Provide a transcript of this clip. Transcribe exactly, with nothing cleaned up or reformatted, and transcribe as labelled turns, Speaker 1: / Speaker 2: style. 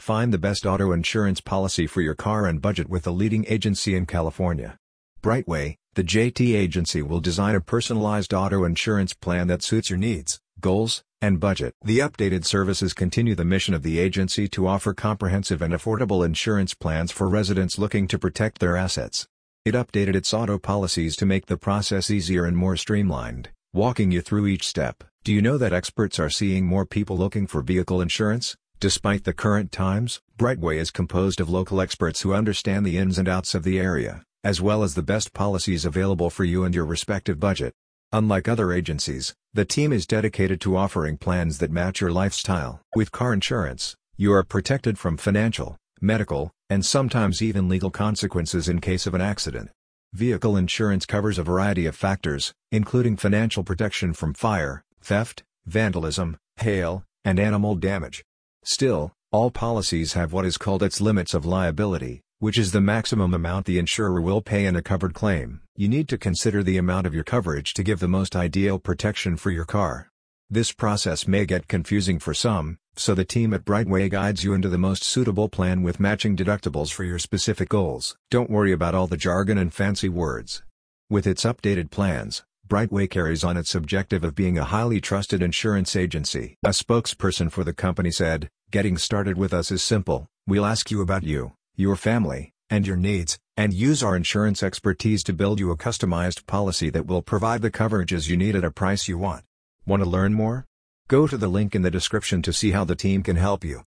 Speaker 1: Find the best auto insurance policy for your car and budget with the leading agency in California. Brightway, the J T agency will design a personalized auto insurance plan that suits your needs, goals, and budget. The updated services continue the mission of the agency to offer comprehensive and affordable insurance plans for residents looking to protect their assets. It updated its auto policies to make the process easier and more streamlined, walking you through each step. Do you know that experts are seeing more people looking for vehicle insurance? Despite the current times, Brightway is composed of local experts who understand the ins and outs of the area, as well as the best policies available for you and your respective budget. Unlike other agencies, the team is dedicated to offering plans that match your lifestyle. With car insurance, you are protected from financial, medical, and sometimes even legal consequences in case of an accident. Vehicle insurance covers a variety of factors, including financial protection from fire, theft, vandalism, hail, and animal damage. Still, all policies have what is called its limits of liability, which is the maximum amount the insurer will pay in a covered claim. You need to consider the amount of your coverage to give the most ideal protection for your car. This process may get confusing for some, so the team at Brightway guides you into the most suitable plan with matching deductibles for your specific goals. Don't worry about all the jargon and fancy words. With its updated plans, Brightway carries on its objective of being a highly trusted insurance agency. A spokesperson for the company said, "Getting started with us is simple. We'll ask you about you, your family, and your needs, and use our insurance expertise to build you a customized policy that will provide the coverages you need at a price you want." Want to learn more? Go to the link in the description to see how the team can help you.